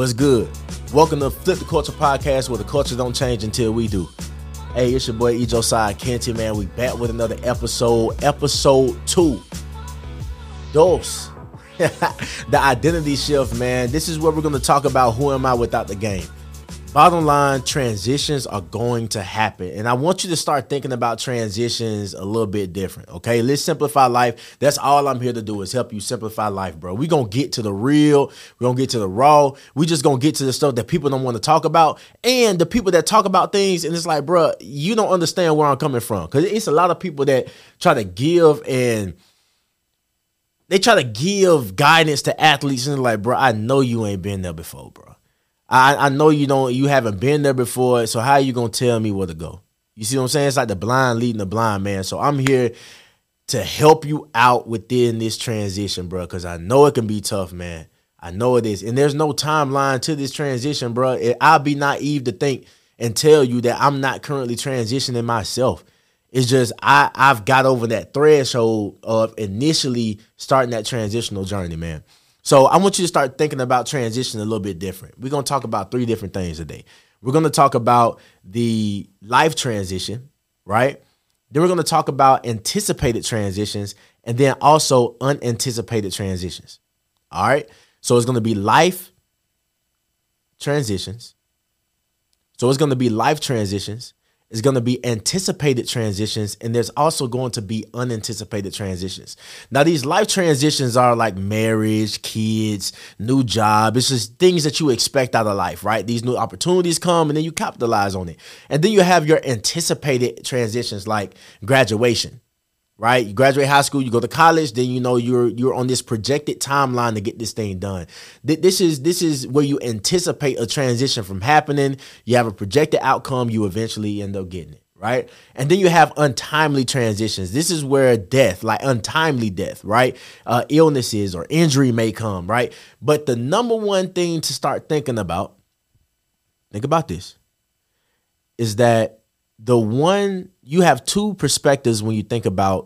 What's good? Welcome to Flip the Culture Podcast, where the culture don't change until we do. Hey, it's your boy Ejosiah Kenty, man. We back with another episode 2. Dos. The identity shift, man. This is where we're going to talk about who am I without the game. Bottom line, transitions are going to happen. And I want you to start thinking about transitions a little bit different, okay? Let's simplify life. That's all I'm here to do, is help you simplify life, bro. We're going to get to the real. We're going to get to the raw. We just going to get to the stuff that people don't want to talk about. And the people that talk about things, and it's like, bro, you don't understand where I'm coming from. Because it's a lot of people that try to give guidance to athletes, and like, bro, I know you ain't been there before, bro. I know you haven't been there before, so how are you going to tell me where to go? You see what I'm saying? It's like the blind leading the blind, man. So I'm here to help you out within this transition, bro, because I know it can be tough, man. I know it is. And there's no timeline to this transition, bro. I'll be naive to think and tell you that I'm not currently transitioning myself. It's just I've got over that threshold of initially starting that transitional journey, man. So I want you to start thinking about transition a little bit different. We're going to talk about 3 different things today. We're going to talk about the life transition, right? Then we're going to talk about anticipated transitions, and then also unanticipated transitions. All right? So it's going to be life transitions. It's going to be anticipated transitions, and there's also going to be unanticipated transitions. Now, these life transitions are like marriage, kids, new job. It's just things that you expect out of life, right? These new opportunities come, and then you capitalize on it. And then you have your anticipated transitions like graduation, right? You graduate high school, you go to college, then you know you're on this projected timeline to get this thing done. This is where you anticipate a transition from happening. You have a projected outcome, you eventually end up getting it, right? And then you have untimely transitions. This is where death, like untimely death, right? Illnesses or injury may come, right? But the number one thing to start thinking about, think about this, is that you have 2 perspectives when you think about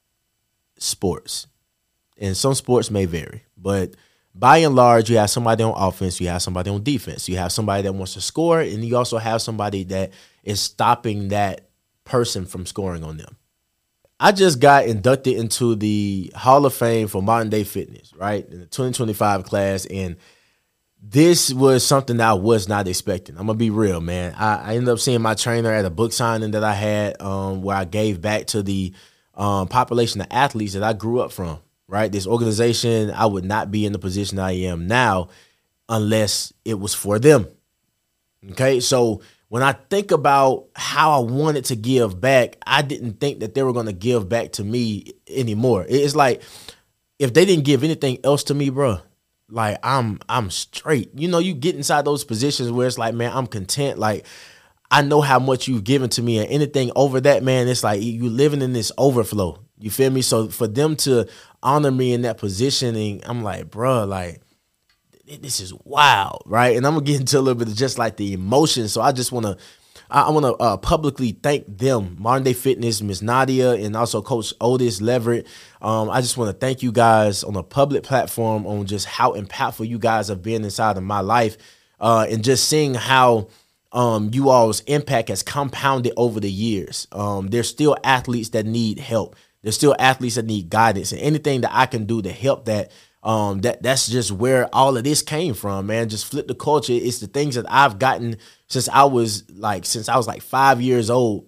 sports, and some sports may vary, but by and large, you have somebody on offense, you have somebody on defense, you have somebody that wants to score, and you also have somebody that is stopping that person from scoring on them. I just got inducted into the Hall of Fame for modern day fitness, right, in the 2025 class, and this was something that I was not expecting. I'm going to be real, man. I ended up seeing my trainer at a book signing that I had where I gave back to the population of athletes that I grew up from, right? This organization, I would not be in the position I am now unless it was for them, okay? So when I think about how I wanted to give back, I didn't think that they were going to give back to me anymore. It's like if they didn't give anything else to me, bro, like I'm straight. You know, you get inside those positions where it's like, man, I'm content. Like I know how much you've given to me, and anything over that, man, it's like you living in this overflow. You feel me? So for them to honor me in that positioning, I'm like, bro, like this is wild, right? And I'm gonna get into a little bit of just like the emotion. So I want to publicly thank them, Modern Day Fitness, Miss Nadia, and also Coach Otis Leverett. I just want to thank you guys on a public platform on just how impactful you guys have been inside of my life, and just seeing how you all's impact has compounded over the years. There's still athletes that need help. There's still athletes that need guidance, and anything that I can do to help that. That's just where all of this came from, man. Just flip the culture. It's the things that I've gotten since I was like 5 years old,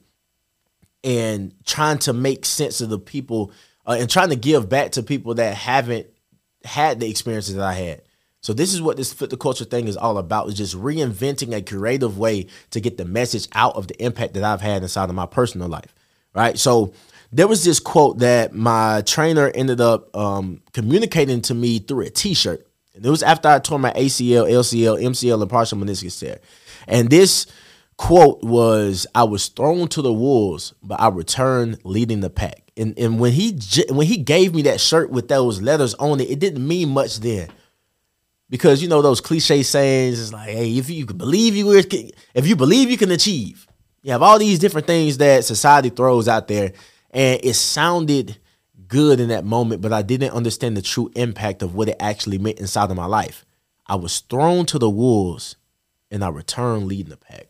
and trying to make sense of the people and trying to give back to people that haven't had the experiences that I had. So this is what this flip the culture thing is all about, is just reinventing a creative way to get the message out of the impact that I've had inside of my personal life, right? So there was this quote that my trainer ended up communicating to me through a T-shirt. And it was after I tore my ACL, LCL, MCL, and partial meniscus tear. And this quote was, "I was thrown to the wolves, but I returned leading the pack." And when he gave me that shirt with those letters on it, it didn't mean much then. Because, you know, those cliche sayings is like, hey, if you believe you can achieve. You have all these different things that society throws out there. And it sounded good in that moment, but I didn't understand the true impact of what it actually meant inside of my life. I was thrown to the wolves and I returned leading the pack.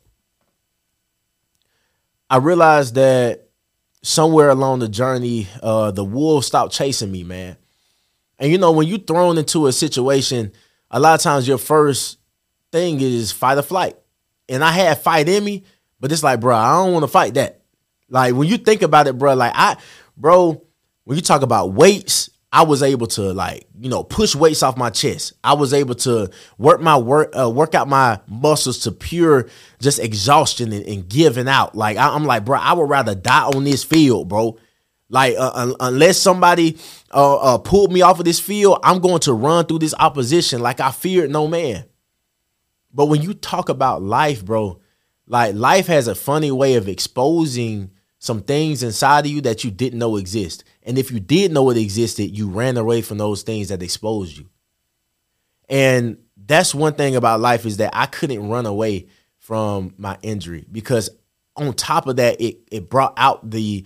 I realized that somewhere along the journey, the wolves stopped chasing me, man. And, you know, when you're thrown into a situation, a lot of times your first thing is fight or flight. And I had fight in me, but it's like, bro, I don't want to fight that. Like, when you think about it, bro, when you talk about weights, I was able to, like, you know, push weights off my chest. I was able to work out my muscles to pure just exhaustion and giving out. Like, I'm like, bro, I would rather die on this field, bro. Like, unless somebody pulled me off of this field, I'm going to run through this opposition like I feared no man. But when you talk about life, bro, like, life has a funny way of exposing some things inside of you that you didn't know exist. And if you did know it existed, you ran away from those things that exposed you. And that's one thing about life, is that I couldn't run away from my injury, because on top of that, it brought out the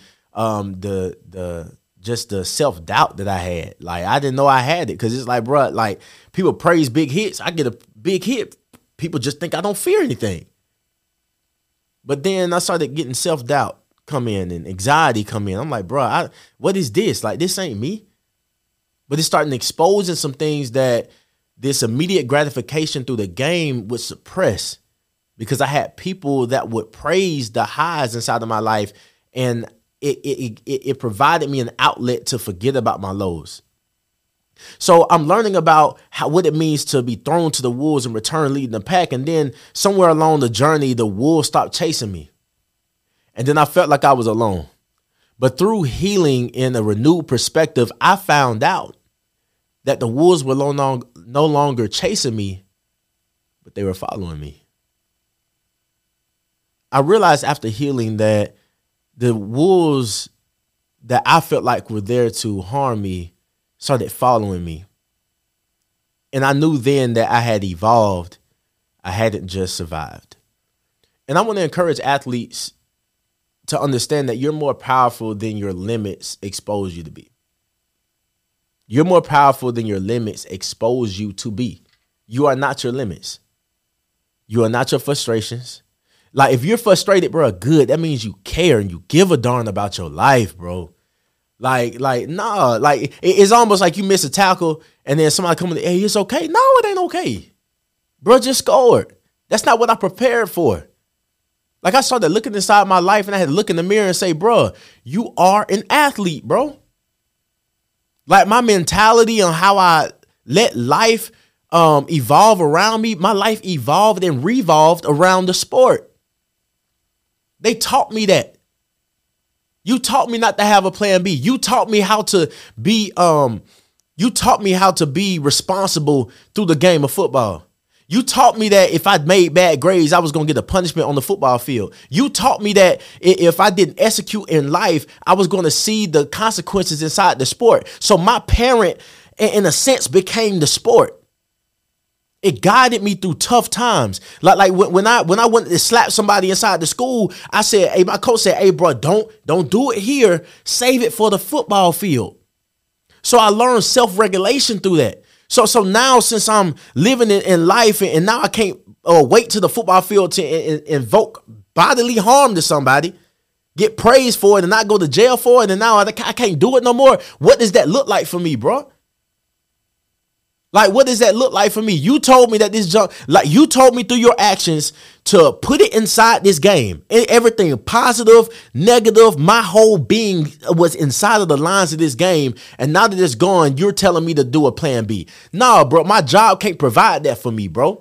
self-doubt that I had. Like, I didn't know I had it, because it's like, bro, like, people praise big hits. I get a big hit, people just think I don't fear anything. But then I started getting self-doubt come in and anxiety come in. I'm like, bro, what is this? Like, this ain't me. But it's starting exposing some things that this immediate gratification through the game would suppress, because I had people that would praise the highs inside of my life, and it provided me an outlet to forget about my lows. So I'm learning about what it means to be thrown to the wolves and return leading the pack. And then somewhere along the journey, the wolves stopped chasing me. And then I felt like I was alone. But through healing in a renewed perspective, I found out that the wolves were no longer chasing me, but they were following me. I realized after healing that the wolves that I felt like were there to harm me started following me. And I knew then that I had evolved. I hadn't just survived. And I want to encourage athletes to understand that you're more powerful than your limits expose you to be. You're more powerful than your limits expose you to be. You are not your limits. You are not your frustrations. Like, if you're frustrated, bro, good. That means you care and you give a darn about your life, bro. Like, nah, like, it's almost like you miss a tackle and then somebody come in, hey, it's okay. No, it ain't okay. Bro, just scored. That's not what I prepared for. Like, I started looking inside my life and I had to look in the mirror and say, bro, you are an athlete, bro. Like, my mentality on how I let life evolve around me, my life evolved and revolved around the sport. They taught me that. You taught me not to have a plan B. You taught me how to be responsible through the game of football. You taught me that if I made bad grades, I was going to get a punishment on the football field. You taught me that if I didn't execute in life, I was going to see the consequences inside the sport. So my parent, in a sense, became the sport. It guided me through tough times. Like when I wanted to slap somebody inside the school, I said, hey, my coach said, hey, bro, don't do it here. Save it for the football field. So I learned self-regulation through that. So now, since I'm living in life and now I can't wait to the football field to invoke bodily harm to somebody, get praised for it and not go to jail for it, and now I can't do it no more. What does that look like for me, bro? Like, what does that look like for me? You told me that you told me through your actions to put it inside this game. Everything positive, negative, my whole being was inside of the lines of this game. And now that it's gone, you're telling me to do a plan B. Nah, bro, my job can't provide that for me, bro.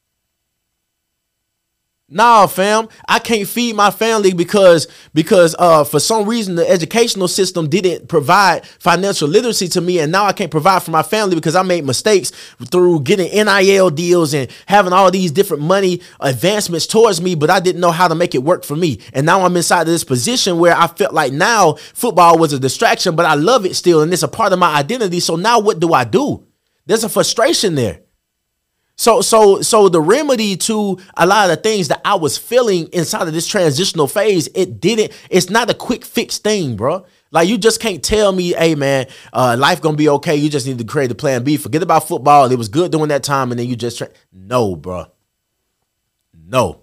Nah, fam, I can't feed my family because for some reason the educational system didn't provide financial literacy to me, and now I can't provide for my family because I made mistakes through getting NIL deals and having all these different money advancements towards me, but I didn't know how to make it work for me. And now I'm inside of this position where I felt like now football was a distraction, but I love it still, and it's a part of my identity. So now what do? There's a frustration there. So the remedy to a lot of the things that I was feeling inside of this transitional phase, it's not a quick fix thing, bro. Like, you just can't tell me, hey, man, life going to be okay. You just need to create a plan B. Forget about football. It was good during that time, and then you just no, bro. No.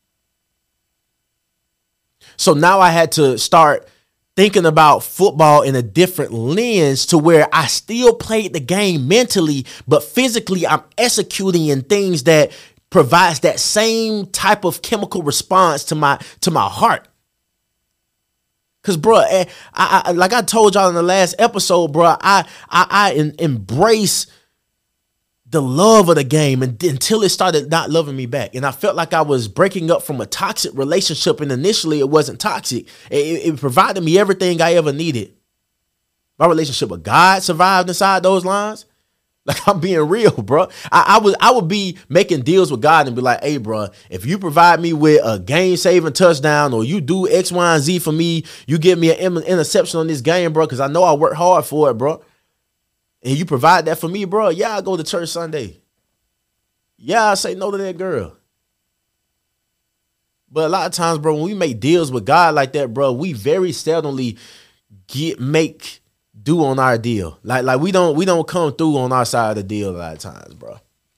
So now I had to start thinking about football in a different lens to where I still played the game mentally, but physically I'm executing in things that provides that same type of chemical response to my heart. Cause, bro, I like I told y'all in the last episode, bro, I embrace the love of the game until it started not loving me back. And I felt like I was breaking up from a toxic relationship. And initially it wasn't toxic. It provided me everything I ever needed. My relationship with God survived inside those lines. Like, I'm being real, bro. I would be making deals with God and be like, hey, bro, if you provide me with a game-saving touchdown or you do X, Y, and Z for me, you give me an interception on this game, bro, because I know I work hard for it, bro. And you provide that for me, bro. Yeah, I go to church Sunday. Yeah, I say no to that girl. But a lot of times, bro, when we make deals with God like that, bro, we very seldomly make do on our deal. Like we don't come through on our side of the deal a lot of times, bro.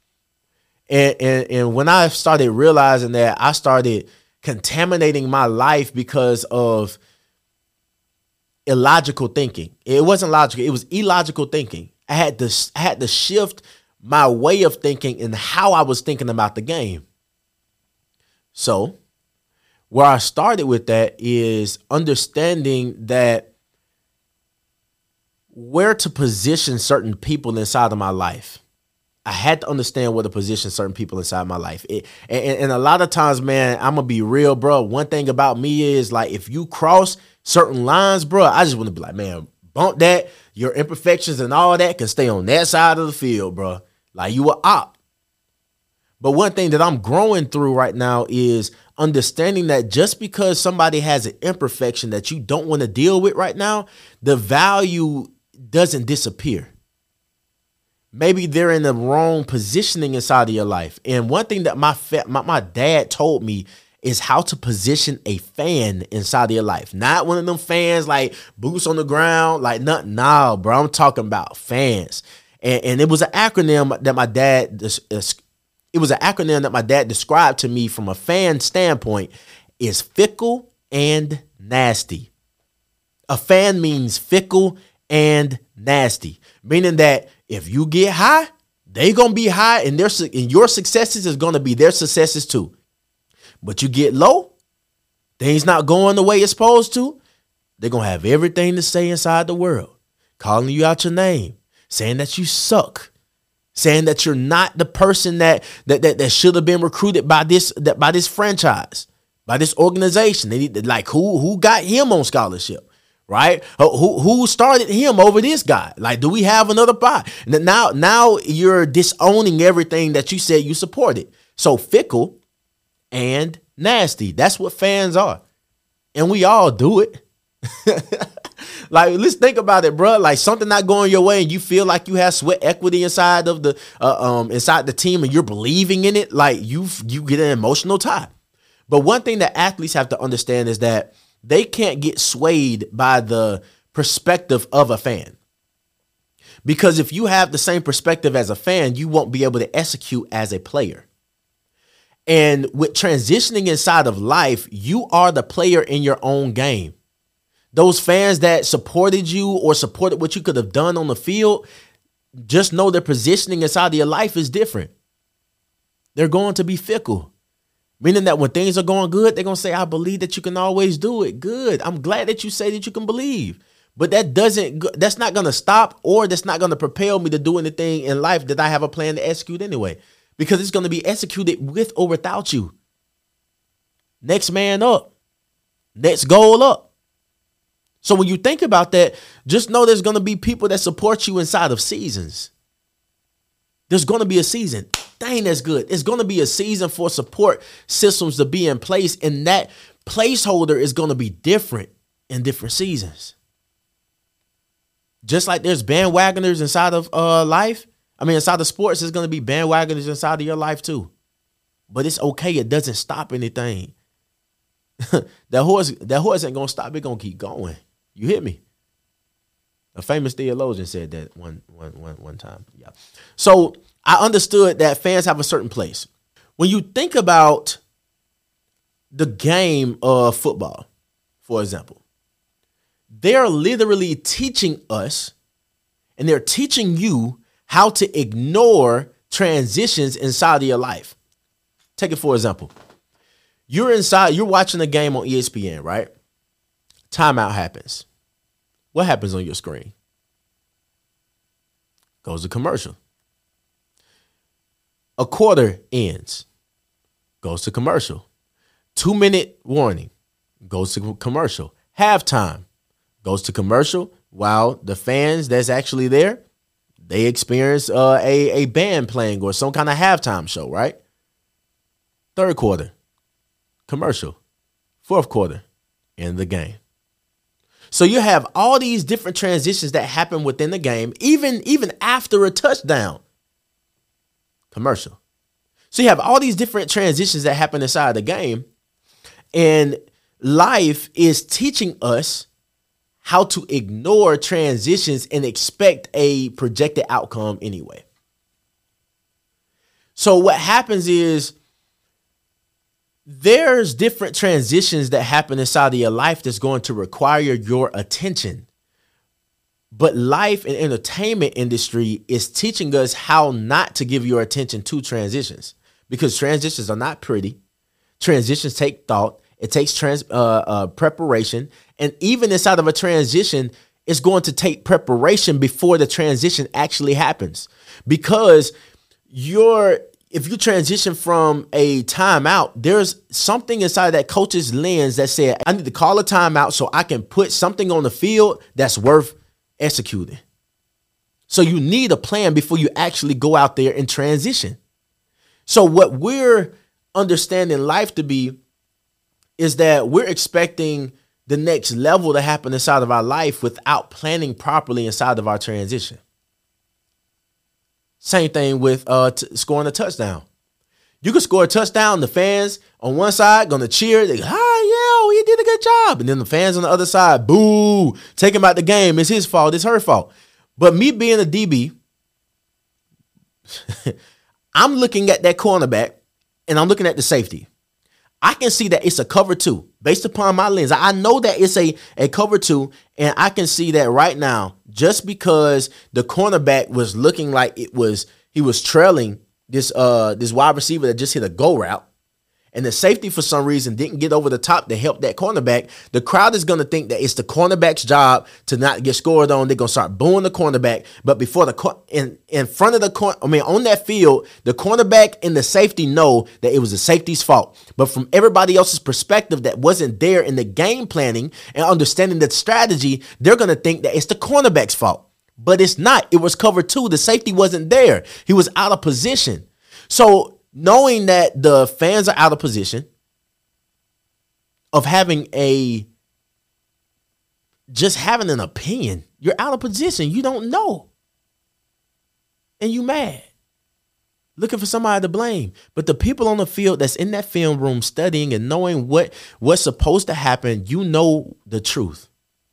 And when I started realizing that, I started contaminating my life because of illogical thinking. It wasn't logical. It was illogical thinking. I had to shift my way of thinking and how I was thinking about the game. So where I started with that is understanding that where to position certain people inside of my life. I had to understand where to position certain people inside my life. And a lot of times, man, I'm going to be real, bro. One thing about me is, like, if you cross certain lines, bro, I just want to be like, man, bump that. Your imperfections and all that can stay on that side of the field, bro. Like, you a op. But one thing that I'm growing through right now is understanding that just because somebody has an imperfection that you don't want to deal with right now, the value doesn't disappear. Maybe they're in the wrong positioning inside of your life. And one thing that my dad told me is how to position a fan inside of your life. Not one of them fans like boots on the ground, like nothing. Nah, bro, I'm talking about fans. And it was an acronym that my dad, described to me from a fan standpoint, is fickle and nasty. A fan means fickle and nasty, meaning that if you get high, they gonna be high, and your successes is gonna be their successes too. But you get low, things not going the way it's supposed to, they're gonna have everything to say inside the world, calling you out your name, saying that you suck, saying that you're not the person that should have been recruited by this franchise, by this organization. They need to, like, who got him on scholarship, right? Who started him over this guy? Like, do we have another pie? Now you're disowning everything that you said you supported. So fickle and nasty. That's what fans are. And we all do it. Like, let's think about it, bro. Like, something not going your way and you feel like you have sweat equity inside of the inside the team and you're believing in it. Like, you get an emotional tie. But one thing that athletes have to understand is that they can't get swayed by the perspective of a fan. Because if you have the same perspective as a fan, you won't be able to execute as a player. And with transitioning inside of life, you are the player in your own game. Those fans that supported you or supported what you could have done on the field, just know their positioning inside of your life is different. They're going to be fickle, meaning that when things are going good, they're going to say, I believe that you can always do it. Good. I'm glad that you say that you can believe. But that's not going to stop, or that's not going to propel me to do anything in life that I have a plan to execute anyway, because it's going to be executed with or without you. Next man up. Next goal up. So when you think about that, just know there's going to be people that support you inside of seasons. There's going to be a season. Dang, that's good. It's going to be a season for support systems to be in place. And that placeholder is going to be different in different seasons. Just like there's bandwagoners inside of life. Inside of sports, there's going to be bandwagoners inside of your life too. But it's okay. It doesn't stop anything. That horse ain't going to stop. It's going to keep going. You hear me? A famous theologian said that one time. Yeah. So I understood that fans have a certain place. When you think about the game of football, for example, they're literally teaching us and they're teaching you how to ignore transitions inside of your life. Take it for example. You're watching a game on ESPN, right? Timeout happens. What happens on your screen? Goes to commercial. A quarter ends. Goes to commercial. 2-minute warning. Goes to commercial. Halftime. Goes to commercial. While the fans that's actually there, they experience a band playing or some kind of halftime show, right? Third quarter. Commercial. Fourth quarter. End the game. So you have all these different transitions that happen within the game, even after a touchdown. Commercial. So you have all these different transitions that happen inside the game. And life is teaching us how to ignore transitions and expect a projected outcome anyway. So what happens is there's different transitions that happen inside of your life that's going to require your attention. But life and entertainment industry is teaching us how not to give your attention to transitions, because transitions are not pretty. Transitions take thought. It takes preparation. And even inside of a transition, it's going to take preparation before the transition actually happens. Because if you transition from a timeout, there's something inside that coach's lens that said, I need to call a timeout so I can put something on the field that's worth executing. So you need a plan before you actually go out there and transition. So what we're understanding life to be is that we're expecting the next level to happen inside of our life without planning properly inside of our transition. Same thing with scoring a touchdown. You can score a touchdown. The fans on one side going to cheer. They go, he did a good job. And then the fans on the other side, boo, take him out the game. It's his fault. It's her fault. But me being a DB, I'm looking at that cornerback and I'm looking at the safety. I can see that it's a cover two based upon my lens. I know that it's a cover two, and I can see that right now just because the cornerback was looking like he was trailing this wide receiver that just hit a go route, and the safety for some reason didn't get over the top to help that cornerback. The crowd is going to think that it's the cornerback's job to not get scored on. They're going to start booing the cornerback. But before in front of on that field, the cornerback and the safety know that it was the safety's fault. But from everybody else's perspective that wasn't there in the game planning and understanding the strategy, they're going to think that it's the cornerback's fault. But it's not. It was cover two. The safety wasn't there. He was out of position. So knowing that the fans are out of position, of having just having an opinion, you're out of position. You don't know. And you mad. Looking for somebody to blame. But the people on the field that's in that film room studying and knowing what's supposed to happen, you know the truth.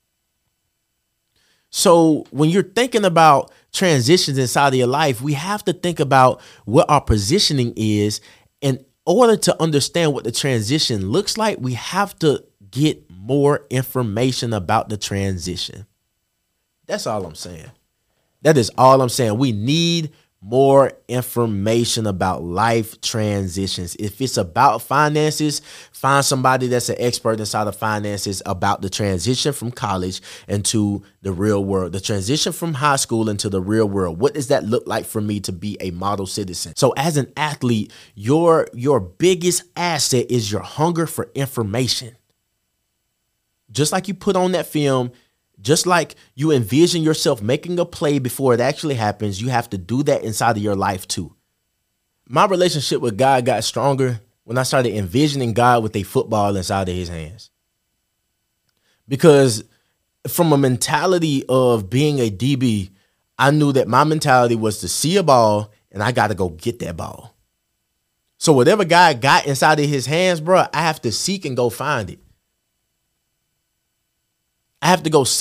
So when you're thinking about transitions inside of your life, we have to think about what our positioning is. In order to understand what the transition looks like, we have to get more information about the transition. That's all I'm saying. That is all I'm saying. We need more information about life transitions. If it's about finances, find somebody that's an expert inside of finances about the transition from college into the real world, the transition from high school into the real world. What does that look like for me to be a model citizen? So as an athlete, your biggest asset is your hunger for information. Just like you put on that film, just like you envision yourself making a play before it actually happens, you have to do that inside of your life too. My relationship with God got stronger when I started envisioning God with a football inside of his hands. Because from a mentality of being a DB, I knew that my mentality was to see a ball and I got to go get that ball. So whatever God got inside of his hands, bro, I have to seek and go find it. I have to go seek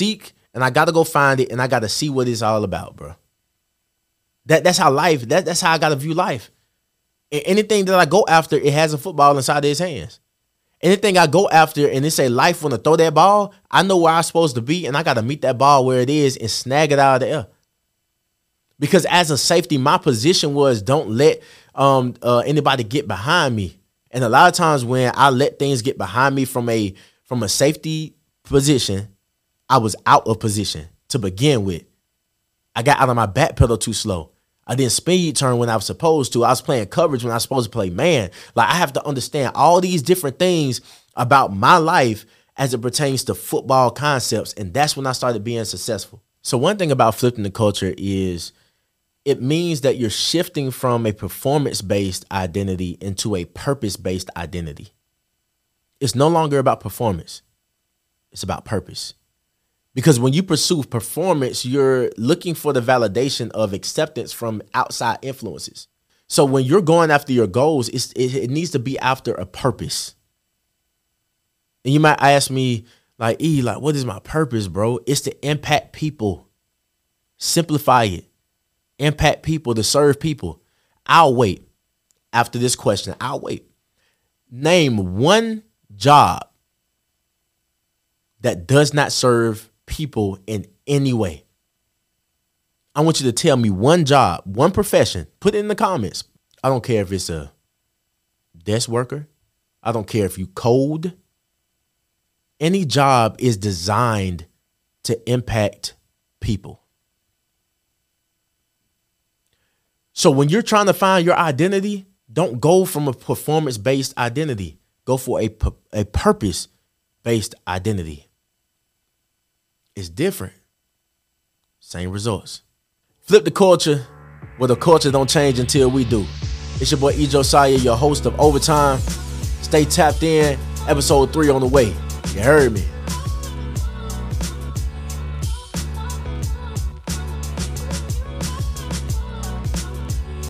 and I got to go find it, and I got to see what it's all about, bro. That's how life, that's how I got to view life. And anything that I go after, it has a football inside of his hands. Anything I go after and it say life want to throw that ball, I know where I'm supposed to be, and I got to meet that ball where it is and snag it out of the air. Because as a safety, my position was don't let anybody get behind me. And a lot of times when I let things get behind me from a safety position, I was out of position to begin with. I got out of my back pedal too slow. I didn't speed turn when I was supposed to. I was playing coverage when I was supposed to play man. Like, I have to understand all these different things about my life as it pertains to football concepts. And that's when I started being successful. So one thing about flipping the culture is it means that you're shifting from a performance-based identity into a purpose-based identity. It's no longer about performance. It's about purpose. Because when you pursue performance, you're looking for the validation of acceptance from outside influences. So when you're going after your goals, it needs to be after a purpose. And you might ask me, like, what is my purpose, bro? It's to impact people. Simplify it. Impact people, to serve people. I'll wait. After this question, I'll wait. Name one job that does not serve people in any way. I want you to tell me one job, one profession. Put it in the comments. I don't care if it's a desk worker. I don't care if you code. Any job is designed to impact people. So when you're trying to find your identity, don't go from a performance-based identity. Go for a purpose-based identity. It's different. Same results. Flip the culture, where the culture don't change until we do. It's your boy E. Josiah, your host of Overtime. Stay tapped in. Episode 3 on the way. You heard me.